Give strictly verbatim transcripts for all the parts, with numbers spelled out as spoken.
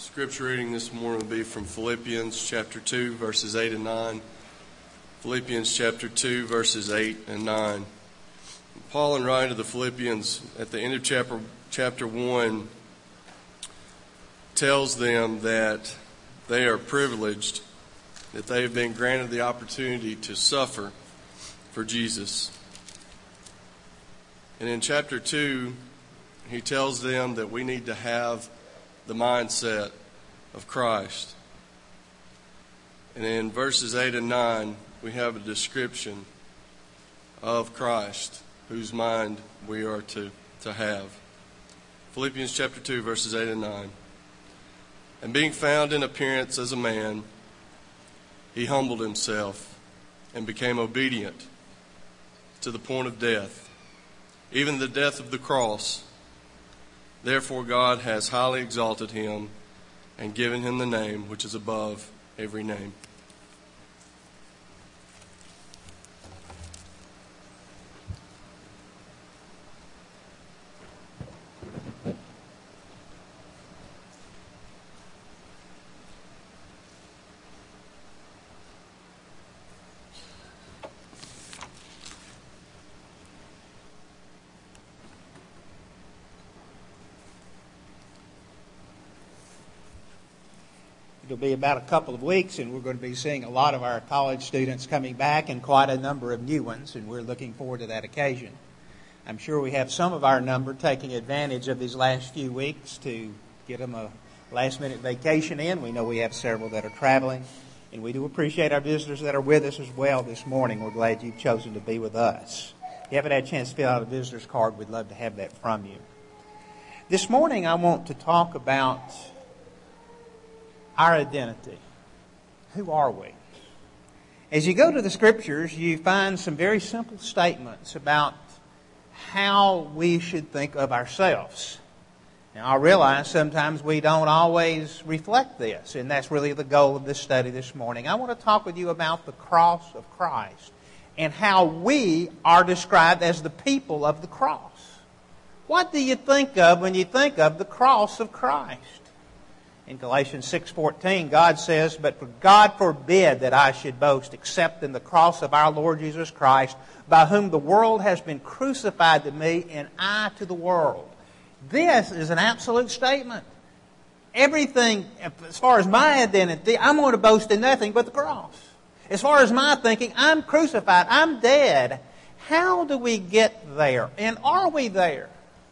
Scripture reading this morning will be from Philippians chapter two, verses eight and nine. Philippians chapter two, verses eight and nine. Paul, in writing to the Philippians at the end of chapter, chapter one, tells them that they are privileged, that they have been granted the opportunity to suffer for Jesus. And in chapter two, he tells them that we need to have the mindset of Christ. And in verses eight and nine, we have a description of Christ, whose mind we are to, to have. Philippians chapter two, verses eight and nine. And being found in appearance as a man, he humbled himself and became obedient to the point of death, even the death of the cross. Therefore God has highly exalted him and given him the name which is above every name. It'll be about a couple of weeks, and we're going to be seeing a lot of our college students coming back and quite a number of new ones, and we're looking forward to that occasion. I'm sure we have some of our number taking advantage of these last few weeks to get them a last-minute vacation in. We know we have several that are traveling, and we do appreciate our visitors that are with us as well this morning. We're glad you've chosen to be with us. If you haven't had a chance to fill out a visitor's card, we'd love to have that from you. This morning I want to talk about our identity. Who are we? As you go to the Scriptures, you find some very simple statements about how we should think of ourselves. Now, I realize sometimes we don't always reflect this, and that's really the goal of this study this morning. I want to talk with you about the cross of Christ and how we are described as the people of the cross. What do you think of when you think of the cross of Christ? In Galatians six fourteen, God says, "But for God forbid that I should boast except in the cross of our Lord Jesus Christ, by whom the world has been crucified to me and I to the world." This is an absolute statement. Everything, as far as my identity, I'm going to boast in nothing but the cross. As far as my thinking, I'm crucified, I'm dead. How do we get there? And are we there?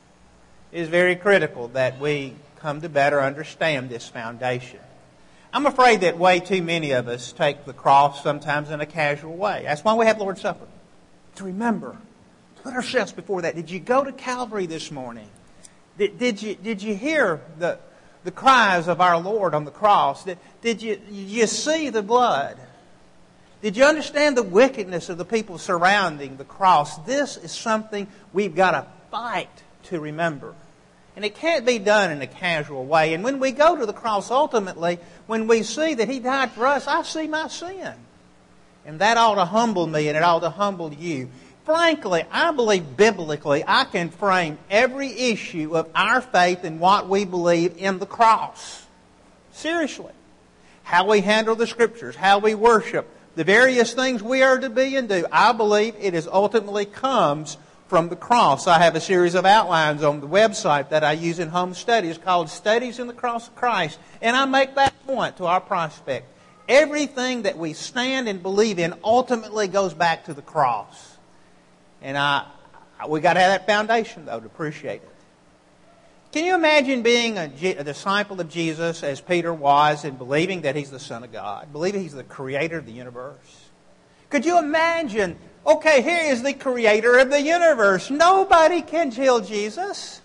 It is very critical that we come to better understand this foundation. I'm afraid that way too many of us take the cross sometimes in a casual way. That's why we have Lord's Supper. To remember, to put ourselves before that. Did you go to Calvary this morning? Did, did you did you hear the the cries of our Lord on the cross? Did, did you did you see the blood? Did you understand the wickedness of the people surrounding the cross? This is something we've got to fight to remember. And it can't be done in a casual way. And when we go to the cross, ultimately, when we see that He died for us, I see my sin. And that ought to humble me, and it ought to humble you. Frankly, I believe biblically I can frame every issue of our faith and what we believe in the cross. Seriously. How we handle the Scriptures, how we worship, the various things we are to be and do. I believe it is ultimately comes from the cross. I have a series of outlines on the website that I use in home studies called Studies in the Cross of Christ. And I make that point to our prospect. Everything that we stand and believe in ultimately goes back to the cross. And I, we got to have that foundation, though, to appreciate it. Can you imagine being a, a disciple of Jesus as Peter was and believing that He's the Son of God, believing He's the creator of the universe? Could you imagine, okay, here is the creator of the universe. Nobody can kill Jesus.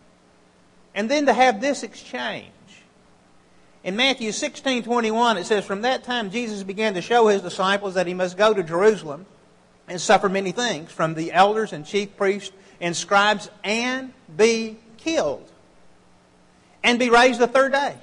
And then to have this exchange. In Matthew sixteen twenty-one, it says, "From that time Jesus began to show His disciples that He must go to Jerusalem and suffer many things from the elders and chief priests and scribes and be killed and be raised the third day."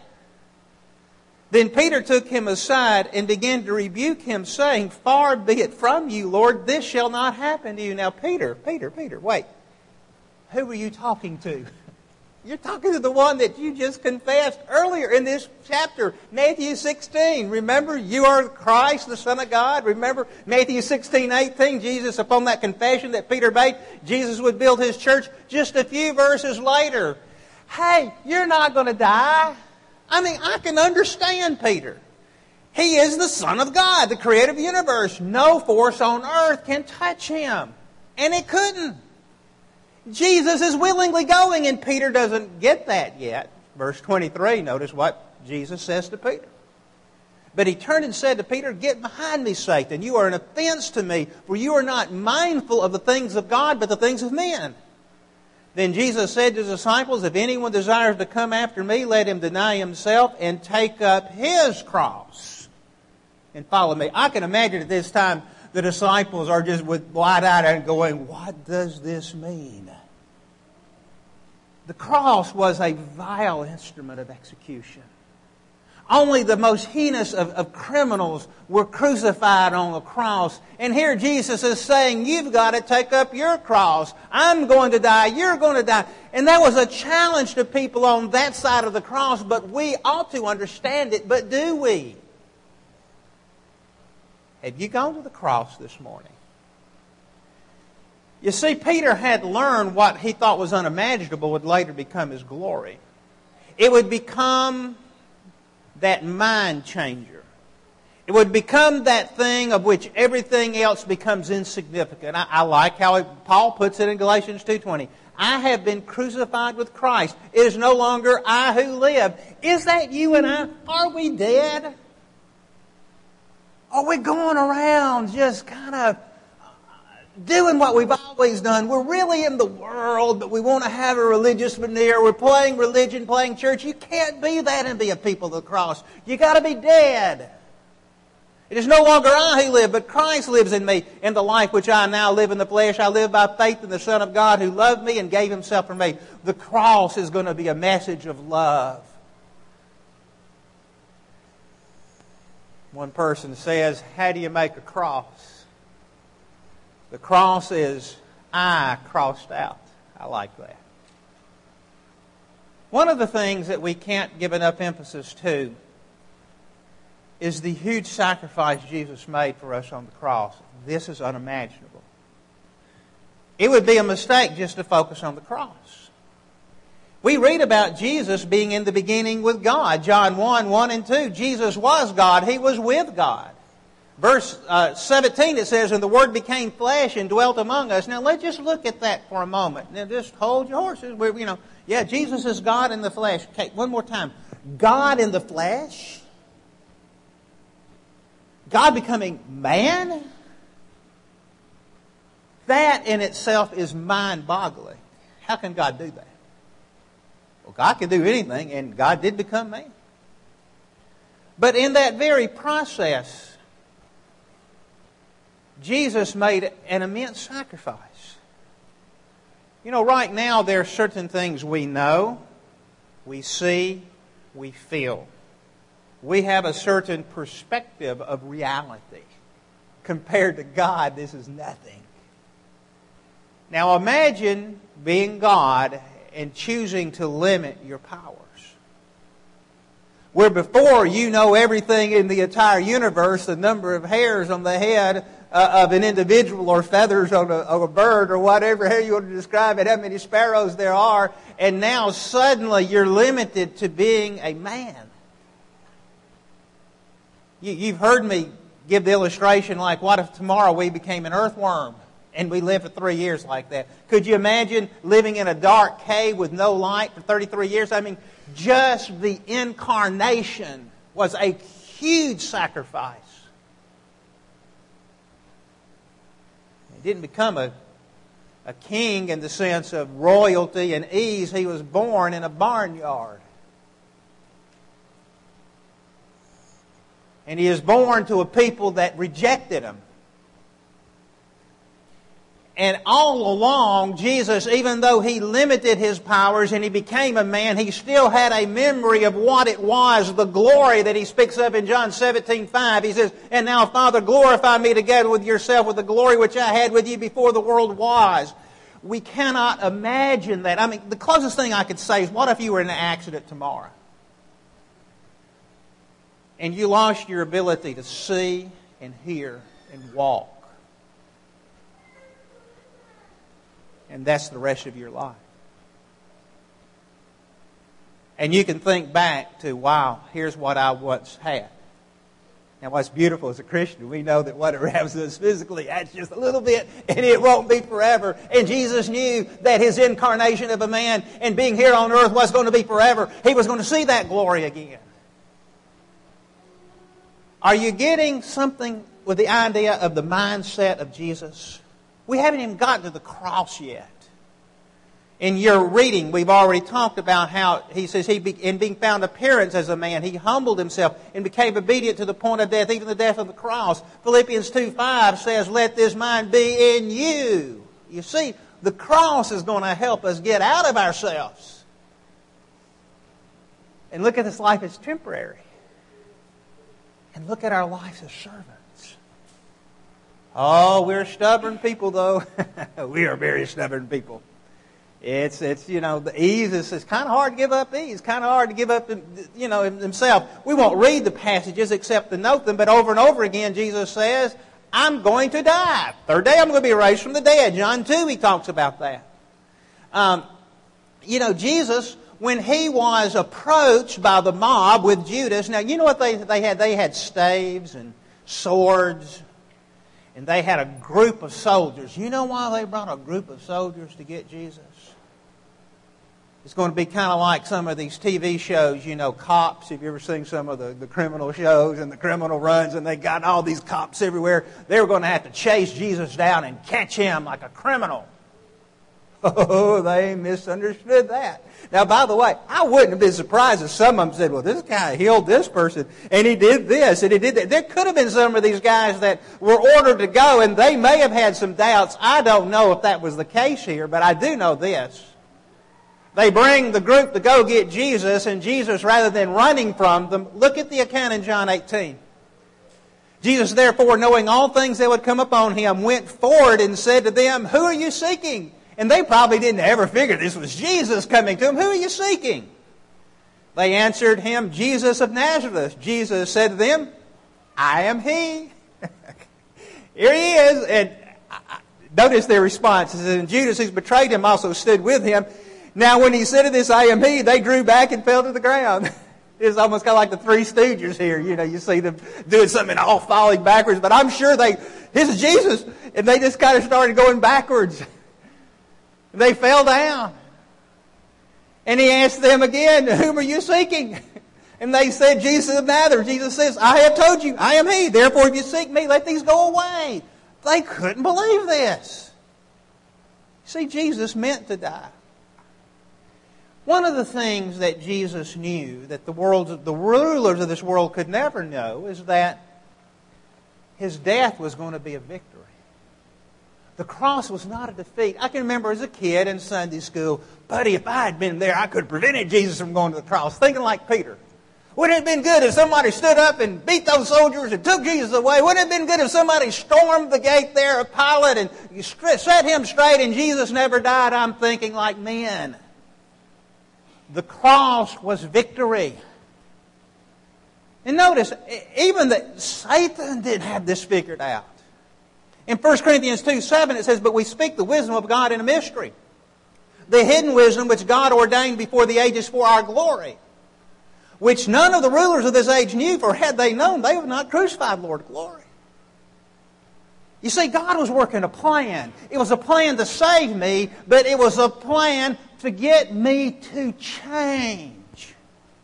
Then Peter took Him aside and began to rebuke Him, saying, "Far be it from you, Lord, this shall not happen to you." Now, Peter, Peter, Peter, wait. Who were you talking to? You're talking to the one that you just confessed earlier in this chapter, Matthew sixteen. Remember, you are Christ, the Son of God. Remember, Matthew sixteen, eighteen, Jesus, upon that confession that Peter made, Jesus would build His church. Just a few verses later, hey, you're not going to die. I mean, I can understand Peter. He is the Son of God, the creator of the universe. No force on earth can touch Him. And it couldn't. Jesus is willingly going, and Peter doesn't get that yet. Verse twenty-three, notice what Jesus says to Peter. But He turned and said to Peter, "Get behind me, Satan. You are an offense to me, for you are not mindful of the things of God, but the things of men." Then Jesus said to His disciples, "If anyone desires to come after me, let him deny himself and take up his cross and follow me." I can imagine at this time the disciples are just with wide-eyed and going, what does this mean? The cross was a vile instrument of execution. Only the most heinous of, of criminals were crucified on the cross. And here Jesus is saying, you've got to take up your cross. I'm going to die. You're going to die. And that was a challenge to people on that side of the cross, but we ought to understand it. But do we? Have you gone to the cross this morning? You see, Peter had learned what he thought was unimaginable would later become his glory. It would become that mind changer. It would become that thing of which everything else becomes insignificant. I, I like how it, Paul puts it in Galatians two twenty. I have been crucified with Christ. It is no longer I who live. Is that you and I? Are we dead? Are we going around just kind of doing what we've always done? We're really in the world, but we want to have a religious veneer. We're playing religion, playing church. You can't be that and be a people of the cross. You got to be dead. It is no longer I who live, but Christ lives in me. In the life which I now live in the flesh, I live by faith in the Son of God who loved me and gave Himself for me. The cross is going to be a message of love. One person says, how do you make a cross? The cross is I crossed out. I like that. One of the things that we can't give enough emphasis to is the huge sacrifice Jesus made for us on the cross. This is unimaginable. It would be a mistake just to focus on the cross. We read about Jesus being in the beginning with God. John one, one and two. Jesus was God. He was with God. Verse uh, seventeen, it says, and the Word became flesh and dwelt among us. Now, let's just look at that for a moment. Now, just hold your horses. We're, you know, yeah, Jesus is God in the flesh. Okay, one more time. God in the flesh? God becoming man? That in itself is mind-boggling. How can God do that? Well, God can do anything, and God did become man. But in that very process, Jesus made an immense sacrifice. You know, right now there are certain things we know, we see, we feel. We have a certain perspective of reality. Compared to God, this is nothing. Now imagine being God and choosing to limit your powers. Where before you know everything in the entire universe, the number of hairs on the head uh, of an individual or feathers on a, on a bird or whatever, how you want to describe it, how many sparrows there are, and now suddenly you're limited to being a man. You, you've heard me give the illustration like, what if tomorrow we became an earthworm? And we lived for three years like that. Could you imagine living in a dark cave with no light for thirty-three years? I mean, just the incarnation was a huge sacrifice. He didn't become a, a king in the sense of royalty and ease. He was born in a barnyard. And He is born to a people that rejected Him. And all along, Jesus, even though He limited His powers and He became a man, He still had a memory of what it was, the glory that He speaks of in John seventeen five. He says, and now, Father, glorify me together with Yourself with the glory which I had with You before the world was. We cannot imagine that. I mean, the closest thing I could say is, what if you were in an accident tomorrow? And you lost your ability to see and hear and walk. And that's the rest of your life. And you can think back to, wow, here's what I once had. Now, what's beautiful as a Christian, we know that whatever happens to us physically, that's just a little bit, and it won't be forever. And Jesus knew that His incarnation of a man and being here on earth was going to be forever. He was going to see that glory again. Are you getting something with the idea of the mindset of Jesus? We haven't even gotten to the cross yet. In your reading, we've already talked about how he says, he be, in being found appearance as a man, he humbled himself and became obedient to the point of death, even the death of the cross. Philippians two five says, let this mind be in you. You see, the cross is going to help us get out of ourselves. And look at this life as temporary. And look at our lives as servants. Oh, we're stubborn people, though. We are very stubborn people. It's, it's you know, the ease is it's kind of hard to give up ease. It's kind of hard to give up, you know, himself. We won't read the passages except to note them, but over and over again Jesus says, I'm going to die. Third day I'm going to be raised from the dead. John two, he talks about that. Um, you know, Jesus, when he was approached by the mob with Judas, now you know what they, they had? They had staves and swords, and they had a group of soldiers. You know why they brought a group of soldiers to get Jesus? It's going to be kind of like some of these T V shows, you know, Cops. Have you ever seen some of the, the criminal shows and the criminal runs, and they got all these cops everywhere? They were going to have to chase Jesus down and catch him like a criminal. Oh, they misunderstood that. Now, by the way, I wouldn't have been surprised if some of them said, well, this guy healed this person, and he did this, and he did that. There could have been some of these guys that were ordered to go, and they may have had some doubts. I don't know if that was the case here, but I do know this. They bring the group to go get Jesus, and Jesus, rather than running from them, look at the account in John eighteen. Jesus, therefore, knowing all things that would come upon him, went forward and said to them, who are you seeking? And they probably didn't ever figure this was Jesus coming to them. Who are you seeking? They answered him, Jesus of Nazareth. Jesus said to them, I am he. Here he is. And notice their response. It says, and Judas, who betrayed him, also stood with him. Now, when he said this, I am he, they drew back and fell to the ground. It's almost kind of like the Three Stooges here. You know, you see them doing something all falling backwards. But I'm sure they, this is Jesus. And they just kind of started going backwards. They fell down. And he asked them again, whom are you seeking? And they said, Jesus of Nazareth. Jesus says, I have told you, I am he. Therefore, if you seek me, let these go away. They couldn't believe this. See, Jesus meant to die. One of the things that Jesus knew that the world, the rulers of this world could never know is that his death was going to be a victory. The cross was not a defeat. I can remember as a kid in Sunday school, buddy, if I had been there, I could have prevented Jesus from going to the cross, thinking like Peter. Wouldn't it have been good if somebody stood up and beat those soldiers and took Jesus away? Wouldn't it have been good if somebody stormed the gate there of Pilate and set him straight and Jesus never died? I'm thinking like men. The cross was victory. And notice, even that Satan didn't have this figured out. In First Corinthians two seven it says, but we speak the wisdom of God in a mystery. The hidden wisdom which God ordained before the ages for our glory. Which none of the rulers of this age knew, for had they known, they would not crucify the Lord of glory. You see, God was working a plan. It was a plan to save me, but it was a plan to get me to change.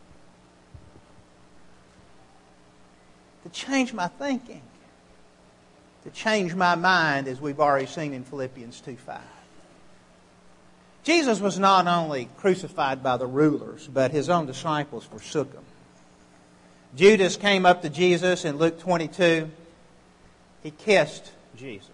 To change my thinking. To change my mind, as we've already seen in Philippians two five. Jesus was not only crucified by the rulers, but his own disciples forsook him. Judas came up to Jesus in Luke twenty-two. He kissed Jesus.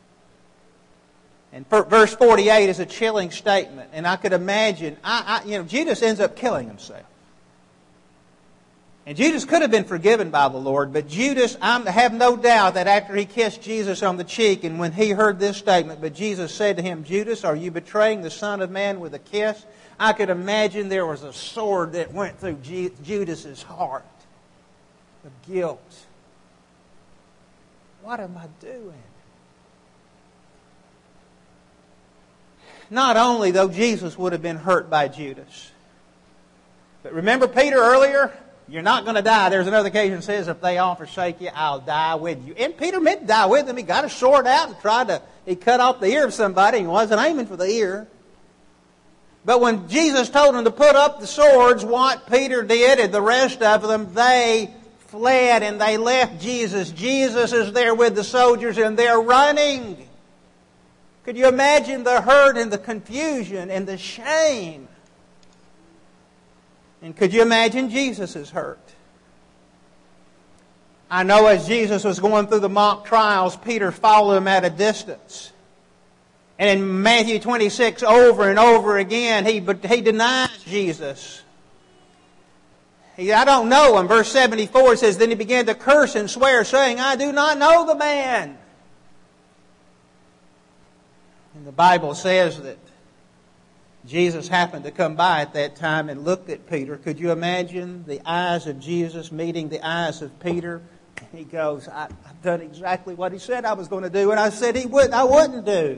And verse forty-eight is a chilling statement. And I could imagine, I, I, you know, Judas ends up killing himself. And Judas could have been forgiven by the Lord, but Judas, I have no doubt that after he kissed Jesus on the cheek and when he heard this statement, but Jesus said to him, Judas, are you betraying the Son of Man with a kiss? I could imagine there was a sword that went through Judas's heart of guilt. What am I doing? Not only, though, Jesus would have been hurt by Judas. But remember Peter earlier? You're not going to die. There's another occasion that says, if they all forsake you, I'll die with you. And Peter meant to die with them. He got a sword out and tried to, he cut off the ear of somebody. He wasn't aiming for the ear. But when Jesus told them to put up the swords, what Peter did and the rest of them, they fled and they left Jesus. Jesus is there with the soldiers and they're running. Could you imagine the hurt and the confusion and the shame? And could you imagine Jesus' hurt? I know as Jesus was going through the mock trials, Peter followed him at a distance. And in Matthew twenty-six, over and over again, he, he denies Jesus. He, I don't know him. Verse seventy-four says, then he began to curse and swear, saying, I do not know the man. And the Bible says that Jesus happened to come by at that time and looked at Peter. Could you imagine the eyes of Jesus meeting the eyes of Peter? And he goes, I, I've done exactly what he said I was going to do, and I said he wouldn't, I wouldn't do.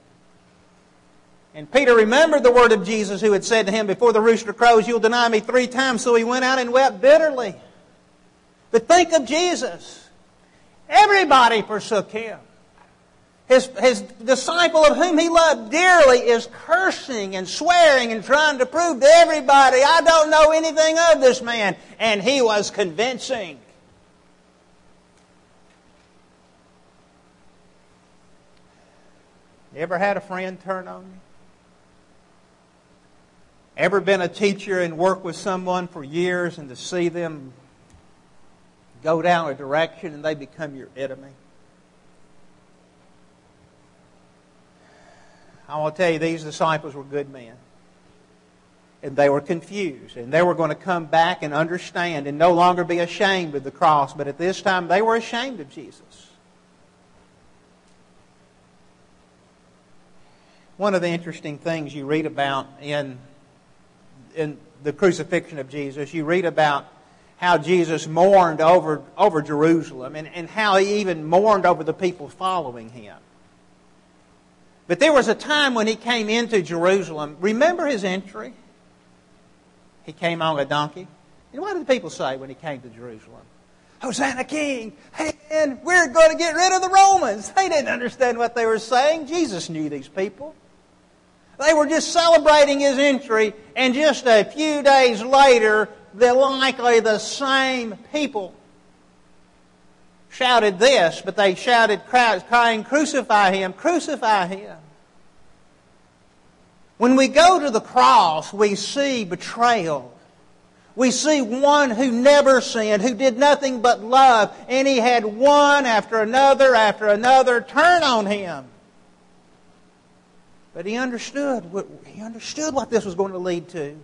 And Peter remembered the word of Jesus who had said to him, before the rooster crows, you'll deny me three times. So he went out and wept bitterly. But think of Jesus. Everybody forsook him. His, his disciple of whom he loved dearly is cursing and swearing and trying to prove to everybody, I don't know anything of this man. And he was convincing. You ever had a friend turn on you? Ever been a teacher and worked with someone for years and to see them go down a direction and they become your enemy? I want to tell you, these disciples were good men. And they were confused. And they were going to come back and understand and no longer be ashamed of the cross. But at this time, they were ashamed of Jesus. One of the interesting things you read about in, in the crucifixion of Jesus, you read about how Jesus mourned over, over Jerusalem and, and how he even mourned over the people following him. But there was a time when he came into Jerusalem. Remember his entry? He came on a donkey. And what did the people say when he came to Jerusalem? Hosanna King! And we're going to get rid of the Romans. They didn't understand what they were saying. Jesus knew these people. They were just celebrating his entry, and just a few days later, they're likely the same people shouted this, but they shouted crying, crucify him, crucify him. When we go to the cross, we see betrayal. We see one who never sinned, who did nothing but love, and he had one after another after another turn on him. But he understood what, he understood what this was going to lead to.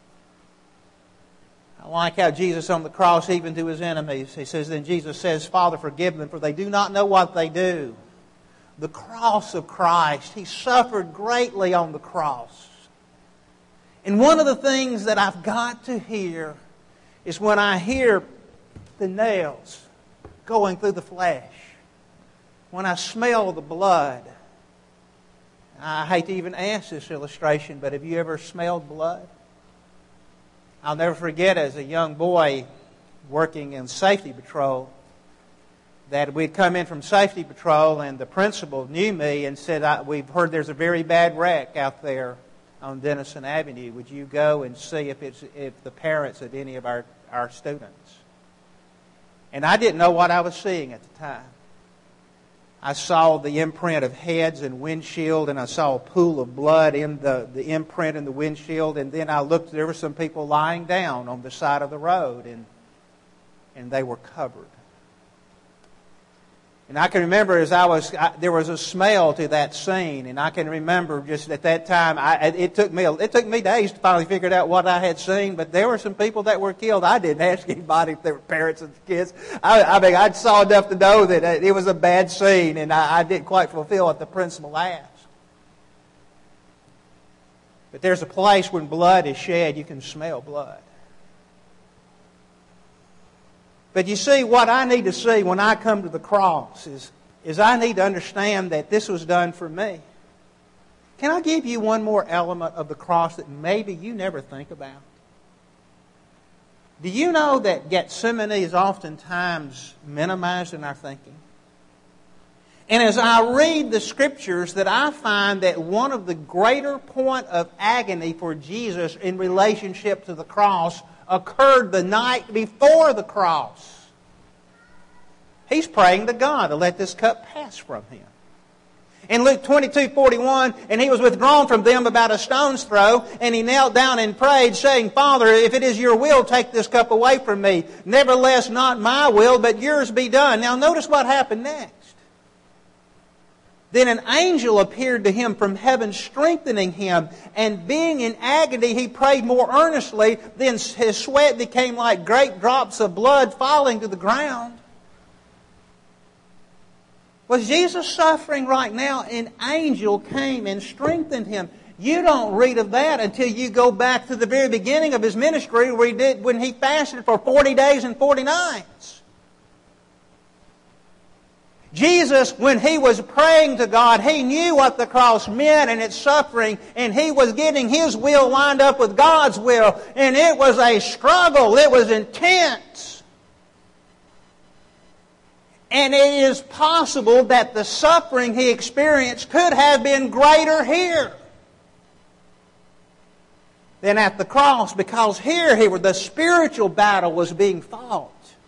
I like how Jesus on the cross, even to his enemies, he says, then Jesus says, Father, forgive them, for they do not know what they do. The cross of Christ. He suffered greatly on the cross. And one of the things that I've got to hear is when I hear the nails going through the flesh, when I smell the blood. I hate to even ask this illustration, but have you ever smelled blood? I'll never forget as a young boy working in safety patrol that we'd come in from safety patrol and the principal knew me and said, we've heard there's a very bad wreck out there on Denison Avenue. Would you go and see if it's if the parents of any of our, our students? And I didn't know what I was seeing at the time. I saw the imprint of heads and windshield, and I saw a pool of blood in the, the imprint in the windshield, and then I looked, there were some people lying down on the side of the road, and, and they were covered. And I can remember as I was, I, there was a smell to that scene, and I can remember just at that time, I, it took me it took me days to finally figure out what I had seen. But there were some people that were killed. I didn't ask anybody if they were parents and kids. I, I mean, I saw enough to know that it was a bad scene, and I, I didn't quite fulfill what the principal asked. But there's a place when blood is shed, you can smell blood. But you see, what I need to see when I come to the cross is, is I need to understand that this was done for me. Can I give you one more element of the cross that maybe you never think about? Do you know that Gethsemane is oftentimes minimized in our thinking? And as I read the Scriptures, that I find that one of the greater point of agony for Jesus in relationship to the cross occurred the night before the cross. He's praying to God to let this cup pass from Him. In Luke twenty-two forty-one, and He was withdrawn from them about a stone's throw, and He knelt down and prayed, saying, Father, if it is your will, take this cup away from me. Nevertheless, not my will, but yours be done. Now notice what happened next. Then an angel appeared to him from heaven, strengthening him. And being in agony, he prayed more earnestly. Then his sweat became like great drops of blood falling to the ground. Was Jesus suffering right now? An angel came and strengthened him. You don't read of that until you go back to the very beginning of His ministry where he did, when He fasted for forty days and forty nights. Jesus, when He was praying to God, He knew what the cross meant and its suffering, and He was getting His will lined up with God's will, and it was a struggle. It was intense. And it is possible that the suffering He experienced could have been greater here than at the cross, because here he, the spiritual battle was being fought.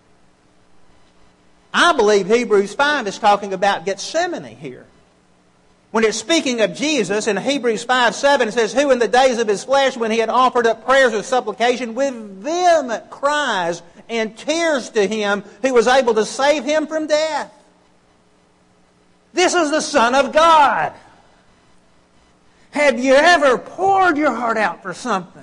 I believe Hebrews five is talking about Gethsemane here. When it's speaking of Jesus, in Hebrews five seven, it says, who in the days of His flesh, when He had offered up prayers of supplication with vehement cries and tears to Him who was able to save him from death. This is the Son of God. Have you ever poured your heart out for something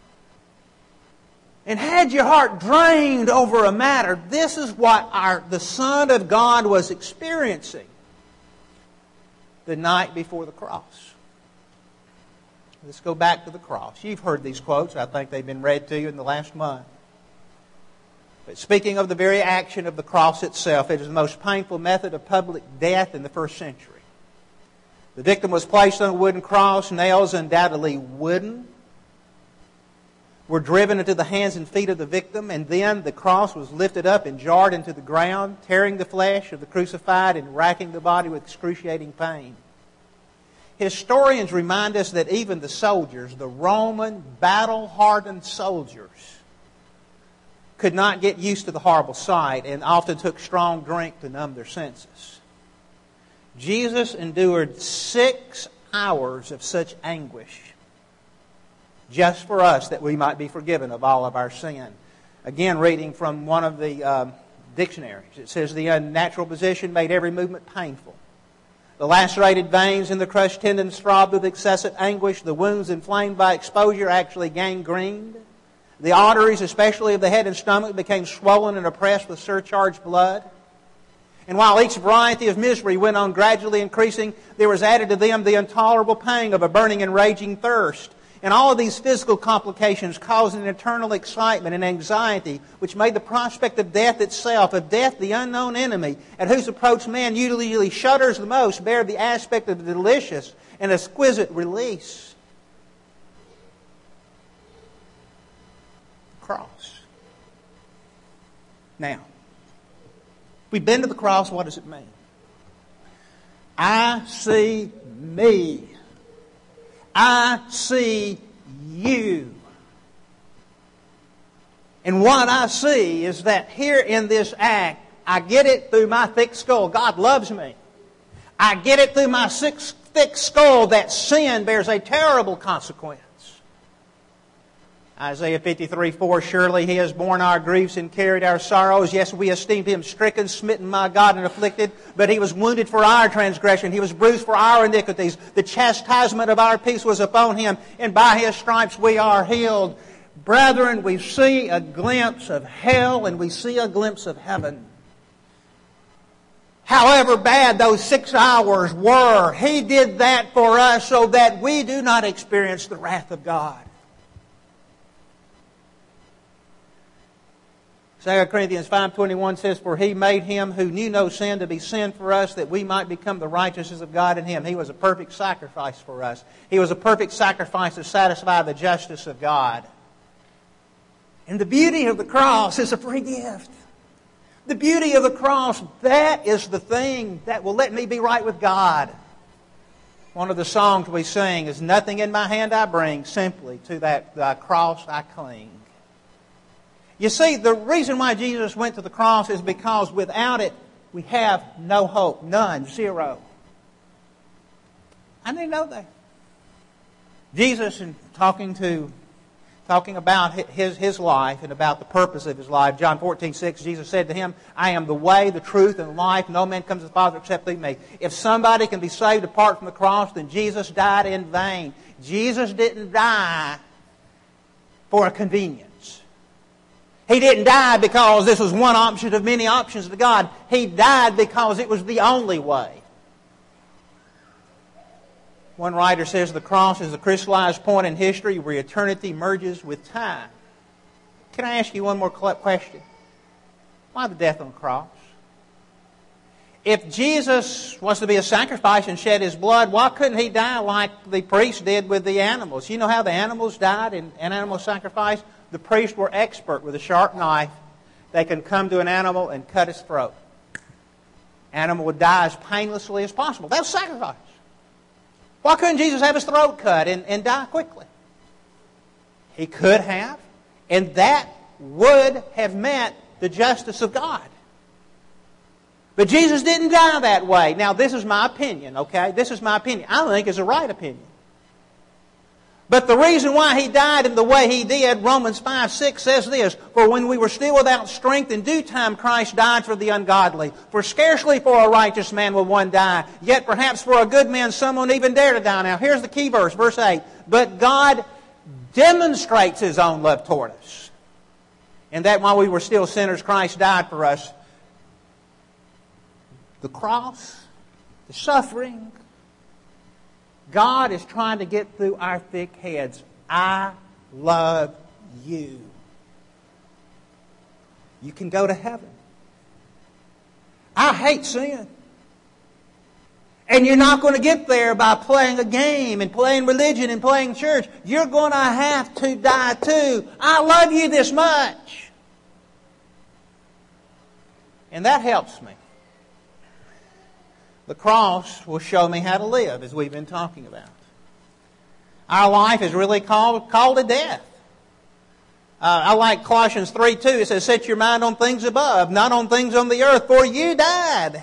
and had your heart drained over a matter? This is what our, the Son of God was experiencing the night before the cross. Let's go back to the cross. You've heard these quotes. I think they've been read to you in the last month. But speaking of the very action of the cross itself, it is the most painful method of public death in the first century. The victim was placed on a wooden cross. Nails, undoubtedly wooden, were driven into the hands and feet of the victim, and then the cross was lifted up and jarred into the ground, tearing the flesh of the crucified and racking the body with excruciating pain. Historians remind us that even the soldiers, the Roman battle-hardened soldiers, could not get used to the horrible sight and often took strong drink to numb their senses. Jesus endured six hours of such anguish just for us, that we might be forgiven of all of our sin. Again, reading from one of the um, dictionaries, it says, the unnatural position made every movement painful. The lacerated veins and the crushed tendons throbbed with excessive anguish. The wounds inflamed by exposure actually gangrened. The arteries, especially of the head and stomach, became swollen and oppressed with surcharged blood. And while each variety of misery went on gradually increasing, there was added to them the intolerable pang of a burning and raging thirst. And all of these physical complications caused an eternal excitement and anxiety, which made the prospect of death itself, of death the unknown enemy, at whose approach man usually shudders the most, bear the aspect of a delicious and exquisite release. Cross. Now, if we've been to the cross, what does it mean? I see me. I see you. And what I see is that here in this act, I get it through my thick skull. God loves me. I get it through my thick skull that sin bears a terrible consequence. Isaiah fifty-three four, surely He has borne our griefs and carried our sorrows. Yes, we esteemed Him stricken, smitten, my God, and afflicted. But He was wounded for our transgression. He was bruised for our iniquities. The chastisement of our peace was upon Him, and by His stripes we are healed. Brethren, we see a glimpse of hell and we see a glimpse of heaven. However bad those six hours were, He did that for us so that we do not experience the wrath of God. Second Corinthians five twenty-one says, for He made Him who knew no sin to be sin for us, that we might become the righteousness of God in Him. He was a perfect sacrifice for us. He was a perfect sacrifice to satisfy the justice of God. And the beauty of the cross is a free gift. The beauty of the cross, that is the thing that will let me be right with God. One of the songs we sing is, nothing in my hand I bring, simply to that thy cross I cling. You see, the reason why Jesus went to the cross is because without it, we have no hope. None. Zero. I didn't know that. Jesus, in talking to, talking about his, his life and about the purpose of His life, John fourteen six, Jesus said to Him, I am the way, the truth, and the life. No man comes to the Father except through me. If somebody can be saved apart from the cross, then Jesus died in vain. Jesus didn't die for a convenience. He didn't die because this was one option of many options to God. He died because it was the only way. One writer says the cross is a crystallized point in history where eternity merges with time. Can I ask you one more question? Why the death on the cross? If Jesus was to be a sacrifice and shed His blood, why couldn't He die like the priest did with the animals? You know how the animals died in an animal sacrifice? The priests were expert with a sharp knife. They can come to an animal and cut its throat. Animal would die as painlessly as possible. That was sacrifice. Why couldn't Jesus have His throat cut and, and die quickly? He could have, and that would have met the justice of God. But Jesus didn't die that way. Now, this is my opinion, okay? This is my opinion. I think it's a right opinion. But the reason why He died in the way He did, Romans five six says this, for when we were still without strength, in due time Christ died for the ungodly. For scarcely for a righteous man will one die, yet perhaps for a good man some won't even dare to die. Now here's the key verse, verse eight. But God demonstrates His own love toward us, and that while we were still sinners, Christ died for us. The cross, the suffering, God is trying to get through our thick heads. I love you. You can go to heaven. I hate sin. And you're not going to get there by playing a game and playing religion and playing church. You're going to have to die too. I love you this much. And that helps me. The cross will show me how to live, as we've been talking about. Our life is really called, called a death. Uh, I like Colossians three two. It says, set your mind on things above, not on things on the earth, for you died.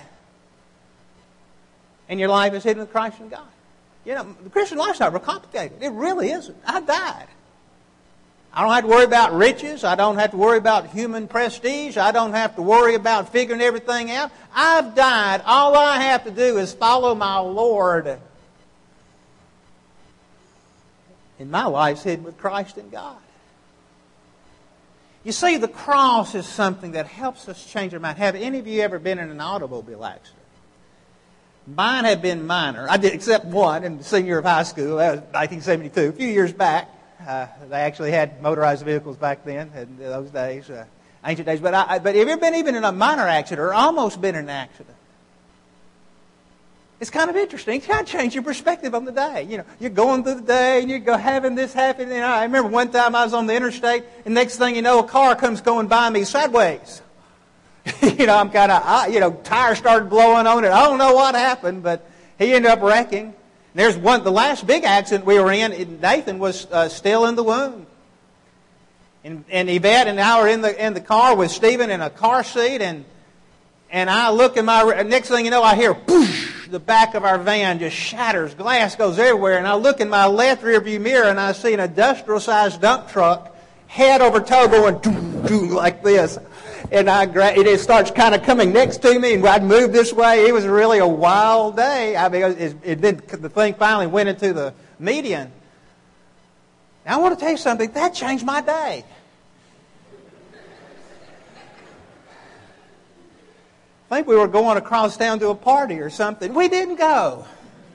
And your life is hidden with Christ in God. You know, the Christian life's not real complicated. It really isn't. I died. I don't have to worry about riches. I don't have to worry about human prestige. I don't have to worry about figuring everything out. I've died. All I have to do is follow my Lord. And my life's hidden with Christ in God. You see, the cross is something that helps us change our mind. Have any of you ever been in an automobile accident? Mine have been minor. I did, except one in the senior year of high school. That was nineteen seventy-two, a few years back. Uh, they actually had motorized vehicles back then, in those days, uh, ancient days. But I, but have you ever been even in a minor accident or almost been in an accident? It's kind of interesting. It kind of changes your perspective on the day. You know, you're going through the day and you go having this happen. You know, I remember one time I was on the interstate, and next thing you know, a car comes going by me sideways. you know, I'm kind of, you know, tires started blowing on it. I don't know what happened, but he ended up wrecking. There's one, the last big accident we were in, Nathan was uh, still in the womb. And, and Yvette and I were in the in the car with Stephen in a car seat, and and I look at my, next thing you know, I hear, poosh, the back of our van just shatters, glass goes everywhere, and I look in my left rear view mirror and I see an industrial-sized dump truck head over toe going doo, doo, like this. And I gra- it starts kind of coming next to me, and I'd move this way. It was really a wild day. I mean, it, it did, the thing finally went into the median. Now, I want to tell you something. That changed my day. I think we were going across town to a party or something. We didn't go.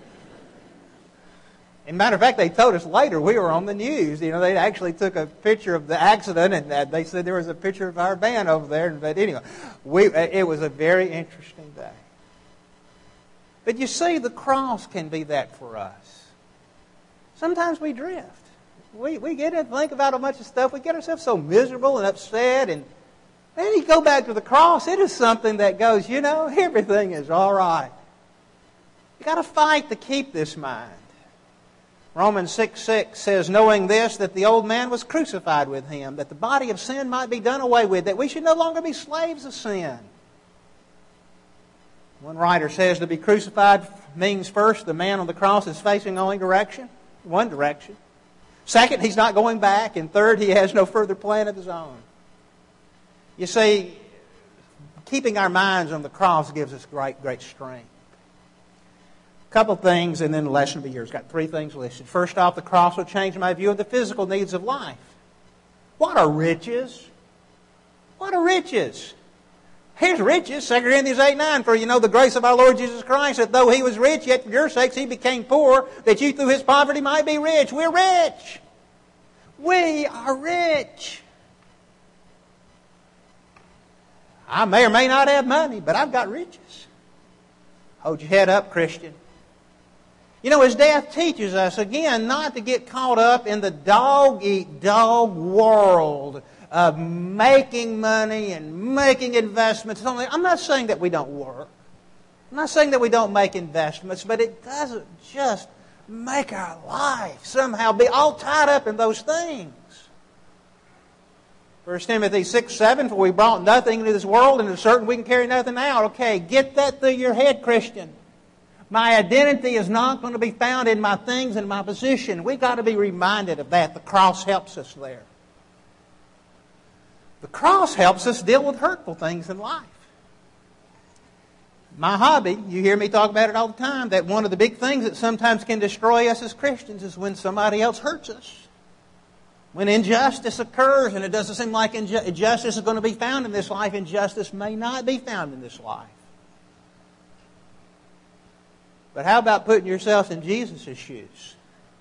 As a matter of fact, they told us later we were on the news. You know, they actually took a picture of the accident, and they said there was a picture of our van over there. But anyway, we, it was a very interesting day. But you see, the cross can be that for us. Sometimes we drift. We, we get in and think about a bunch of stuff. We get ourselves so miserable and upset. And then you go back to the cross. It is something that goes, you know, everything is all right. You've got to fight to keep this mind. Romans six six says, knowing this, that the old man was crucified with him, that the body of sin might be done away with, that we should no longer be slaves of sin. One writer says to be crucified means first, the man on the cross is facing only direction, one direction. Second, he's not going back. And third, he has no further plan of his own. You see, keeping our minds on the cross gives us great, great strength. A couple things, and then the lesson of the year. It's got three things listed. First off, the cross will change my view of the physical needs of life. What are riches? What are riches? Here's riches, Second Corinthians eight nine. For you know the grace of our Lord Jesus Christ, that though He was rich, yet for your sakes He became poor, that you through His poverty might be rich. We're rich. We are rich. I may or may not have money, but I've got riches. Hold your head up, Christian. You know, His death teaches us, again, not to get caught up in the dog-eat-dog world of making money and making investments. I'm not saying that we don't work. I'm not saying that we don't make investments, but it doesn't just make our life somehow be all tied up in those things. First Timothy six seven, for we brought nothing into this world, and it's certain we can carry nothing out. Okay, get that through your head, Christian. My identity is not going to be found in my things and my position. We've got to be reminded of that. The cross helps us there. The cross helps us deal with hurtful things in life. My hobby, you hear me talk about it all the time, that one of the big things that sometimes can destroy us as Christians is when somebody else hurts us. When injustice occurs and it doesn't seem like injustice is going to be found in this life, injustice may not be found in this life. But how about putting yourself in Jesus' shoes?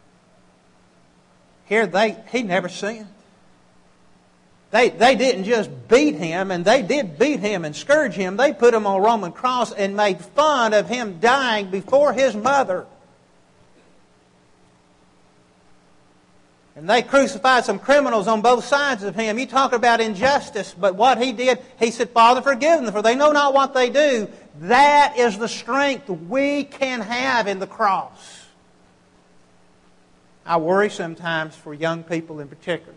Here, they He never sinned. They, they didn't just beat Him, and they did beat Him and scourge Him. They put Him on a Roman cross and made fun of Him dying before His mother. And they crucified some criminals on both sides of Him. You talk about injustice, but what He did, He said, Father, forgive them, for they know not what they do. That is the strength we can have in the cross. I worry sometimes for young people in particular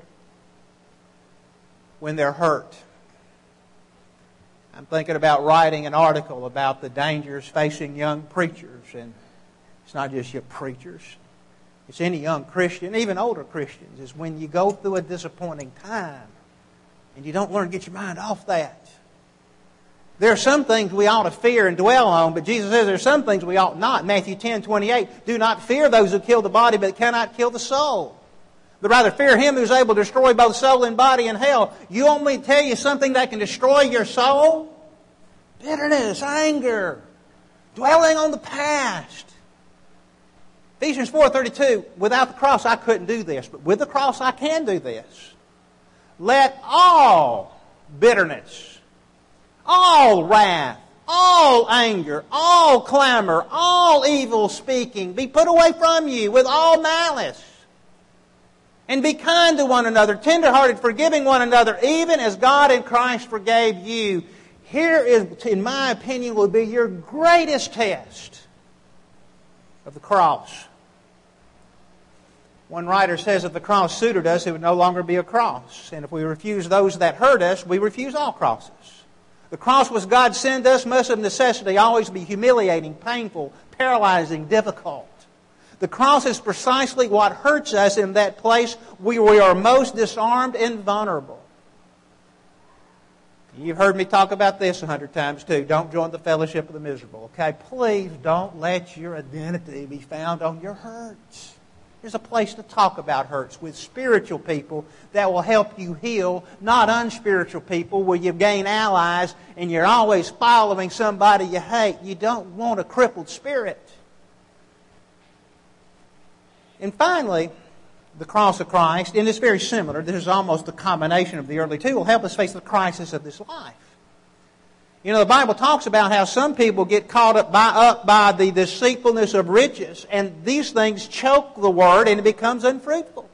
when they're hurt. I'm thinking about writing an article about the dangers facing young preachers. And it's not just your preachers. It's any young Christian, even older Christians, is when you go through a disappointing time and you don't learn to get your mind off that. There are some things we ought to fear and dwell on, but Jesus says there are some things we ought not. Matthew ten twenty-eight, do not fear those who kill the body but cannot kill the soul, but rather fear Him who is able to destroy both soul and body in hell. You want me to tell you something that can destroy your soul? Bitterness, anger, dwelling on the past. Ephesians four thirty-two, without the cross I couldn't do this, but with the cross I can do this. Let all bitterness, all wrath, all anger, all clamor, all evil speaking be put away from you with all malice. And be kind to one another, tenderhearted, forgiving one another, even as God in Christ forgave you. Here is, in my opinion, will be your greatest test of the cross. One writer says if the cross suited us, it would no longer be a cross. And if we refuse those that hurt us, we refuse all crosses. The cross was God sent us must of necessity always be humiliating, painful, paralyzing, difficult. The cross is precisely what hurts us in that place where we are most disarmed and vulnerable. You've heard me talk about this a hundred times too. Don't join the fellowship of the miserable. Okay? Please don't let your identity be found on your hurts. There's a place to talk about hurts with spiritual people that will help you heal, not unspiritual people where you gain allies and you're always following somebody you hate. You don't want a crippled spirit. And finally, the cross of Christ, and it's very similar. This is almost a combination of the early two, will help us face the crisis of this life. You know, the Bible talks about how some people get caught up by, up by the deceitfulness of riches, and these things choke the word and it becomes unfruitful.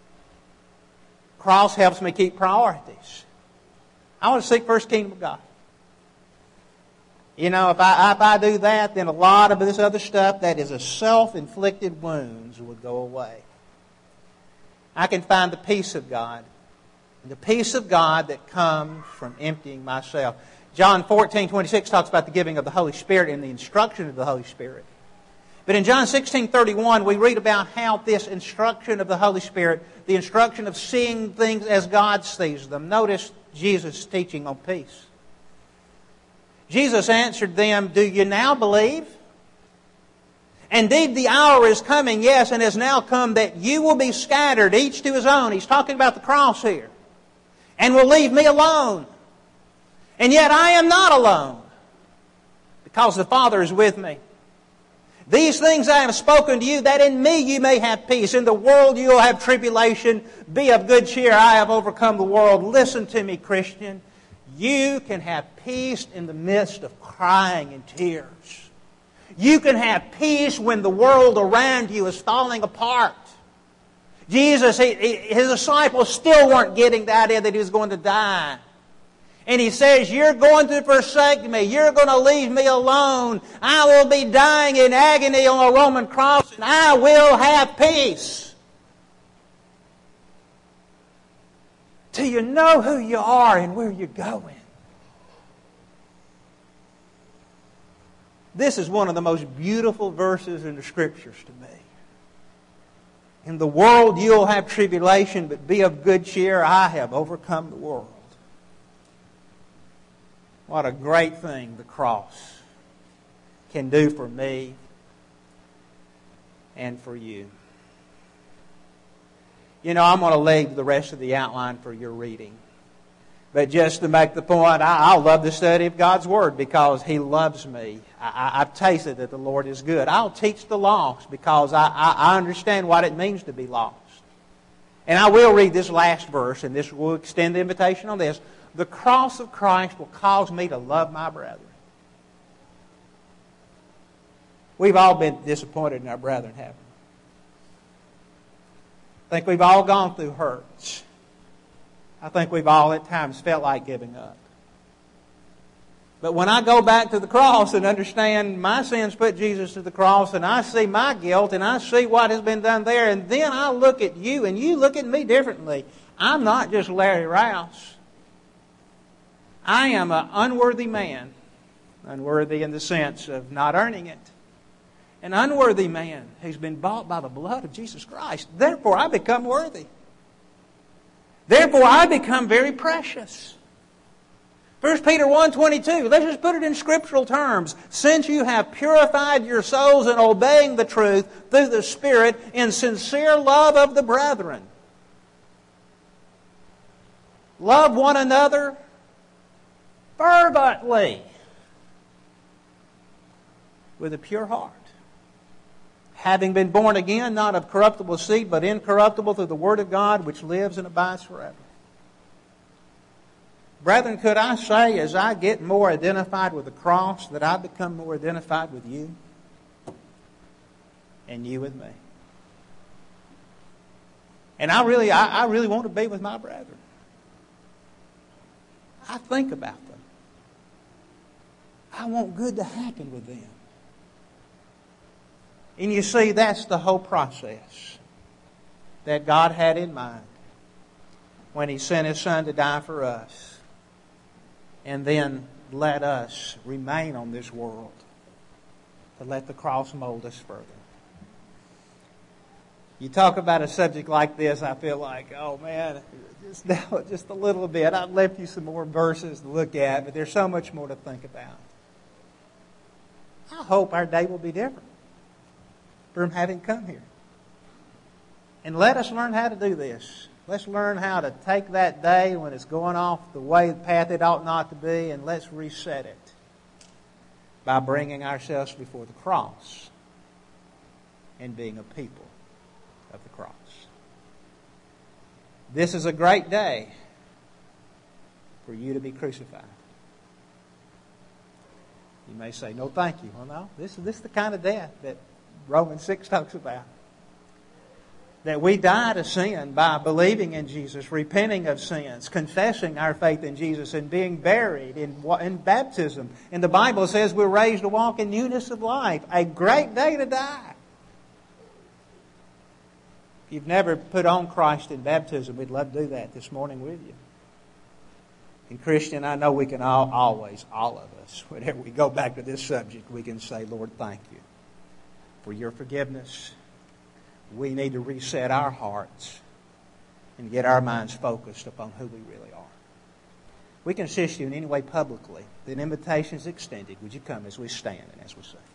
Cross helps me keep priorities. I want to seek first the kingdom of God. You know, if I, if I do that, then a lot of this other stuff that is a self-inflicted wounds would go away. I can find the peace of God. The peace of God that comes from emptying myself. John fourteen twenty-six talks about the giving of the Holy Spirit and the instruction of the Holy Spirit. But in John sixteen thirty-one, we read about how this instruction of the Holy Spirit, the instruction of seeing things as God sees them. Notice Jesus' teaching on peace. Jesus answered them, "Do you now believe? Indeed, the hour is coming, yes, and has now come, that you will be scattered, each to his own." He's talking about the cross here. "And will leave me alone. And yet I am not alone, because the Father is with me. These things I have spoken to you, that in me you may have peace. In the world you will have tribulation. Be of good cheer. I have overcome the world." Listen to me, Christian. You can have peace in the midst of crying and tears. You can have peace when the world around you is falling apart. Jesus, he, he, his disciples still weren't getting the idea that he was going to die. And he says, "You're going to forsake me. You're going to leave me alone. I will be dying in agony on a Roman cross, and I will have peace." Do you know who you are and where you're going? This is one of the most beautiful verses in the Scriptures to me. "In the world you'll have tribulation, but be of good cheer. I have overcome the world." What a great thing the cross can do for me and for you. You know, I'm going to leave the rest of the outline for your reading. But just to make the point, I, I love the study of God's Word because He loves me. I, I, I've tasted that the Lord is good. I'll teach the lost because I, I, I understand what it means to be lost. And I will read this last verse, and this will extend the invitation on this. The cross of Christ will cause me to love my brethren. We've all been disappointed in our brethren, haven't we? I think we've all gone through hurts. I think we've all at times felt like giving up. But when I go back to the cross and understand my sins put Jesus to the cross, and I see my guilt, and I see what has been done there, and then I look at you, and you look at me differently. I'm not just Larry Rouse. I am an unworthy man. Unworthy in the sense of not earning it. An unworthy man who's been bought by the blood of Jesus Christ. Therefore, I become worthy. Therefore, I become very precious. First Peter one twenty-two, let's just put it in scriptural terms. "Since you have purified your souls in obeying the truth through the Spirit in sincere love of the brethren." Love one another fervently with a pure heart, having been born again, not of corruptible seed, but incorruptible, through the Word of God, which lives and abides forever. Brethren, could I say, as I get more identified with the cross, that I become more identified with you and you with me? And I really, I, I really want to be with my brethren. I think about them. I want good to happen with them. And you see, that's the whole process that God had in mind when He sent His Son to die for us, and then let us remain on this world to let the cross mold us further. You talk about a subject like this, I feel like, oh man, just, just a little bit. I've left you some more verses to look at, but there's so much more to think about. I hope our day will be different from having come here. And let us learn how to do this. Let's learn how to take that day when it's going off the way, the path it ought not to be, and let's reset it by bringing ourselves before the cross and being a people of the cross. This is a great day for you to be crucified. You may say, no, thank you. Well, no, this, this is the kind of death that Romans six talks about. That we die to sin by believing in Jesus, repenting of sins, confessing our faith in Jesus, and being buried in, in baptism. And the Bible says we're raised to walk in newness of life. A great day to die. If you've never put on Christ in baptism, we'd love to do that this morning with you. And Christian, I know we can all, always, all of us, whenever we go back to this subject, we can say, Lord, thank you for your forgiveness. We need to reset our hearts and get our minds focused upon who we really are. We can assist you in any way publicly. The invitation is extended. Would you come as we stand and as we sing?